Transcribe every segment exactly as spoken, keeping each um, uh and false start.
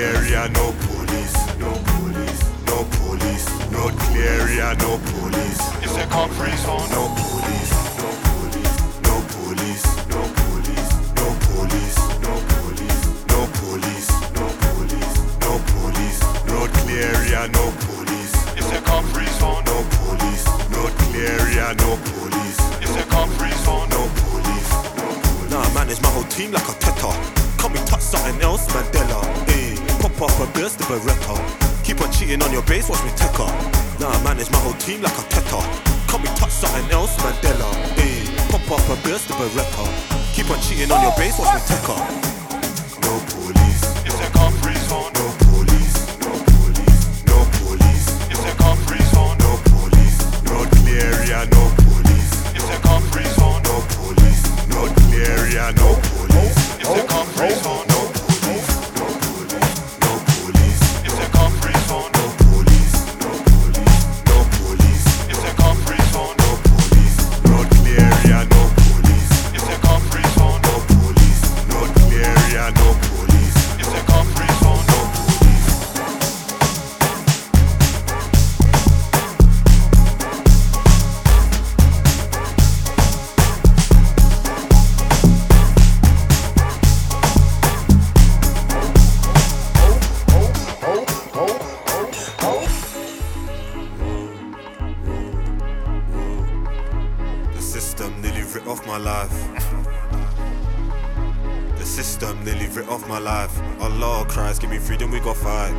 clear area, no police, no police, no police. Road clear area, no police. It's a car free zone. No police, no police, no police, no police, no police, no police, no police, no police, no police. Road clear area, no police. It's a car free zone. No police. Road clear area, no police. It's a car free zone. No police, no police. Nah, I manage my whole team like a teta. Come and touch something else, Mandela. Ayy, pop off and burst the Beretta. Keep on cheating on your base, watch me take her. Nah, I manage my whole team like a teta. Come and touch something else, Mandela. Ayy, pop off and burst the Beretta. Keep on cheating on your base, watch me take her. No police. It's a car free zone. No police. No police. No police. It's a car free zone. No police. Road clear area, no police. It's a car free zone. No police. Road clear area, no police. It's a car free zone. No police. No police. No police. It's a car free zone. No police. No police. No police. It's a car free zone. No police. Road clear area, no police. It's a car free zone. No police. Road clear area, no police. It's a car free zone. No police. The system nearly ripped off my life. The system nearly ripped off my life. Allah Christ, give me freedom, we got fight.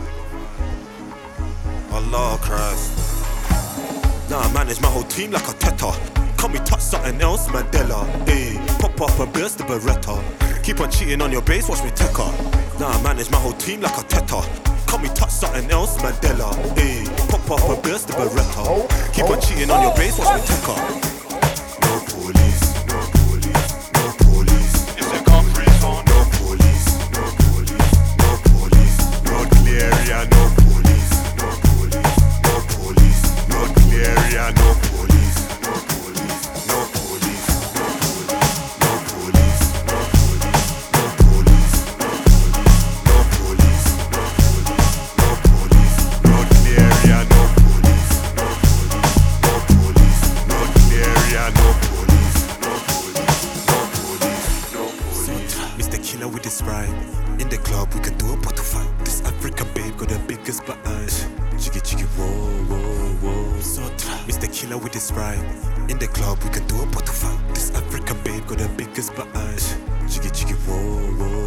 Allah Christ. Nah, I manage my whole team like a teta. Come me touch something else, Mandela. Ayy, pop up and burst the Beretta. Keep on cheating on your base, watch me take her. Nah, I manage my whole team like a teta. Come me touch something else, Mandela. Ayy, pop up and burst the Beretta. Keep on cheating on your base, watch me take her. No police, no police, no police. It's a car free zone. No police, no police, no police. Road clear area, no police, no police, no police. Road clear area, no police, no police, no police, no police, no police, no police, no police, no police, no police, no police. Road clear area, no police, no police, no police. Road clear area, no police, no police, no police, no police. Mister Killer with his ride. In the club, we can do a bottle fight. This African babe got the biggest butt eyes. Jiggy jiggy whoa whoa whoa. So Mister Killer with his ride. In the club, we can do a bottle fight. This African babe got the biggest butt eyes. Jiggy jiggy whoa whoa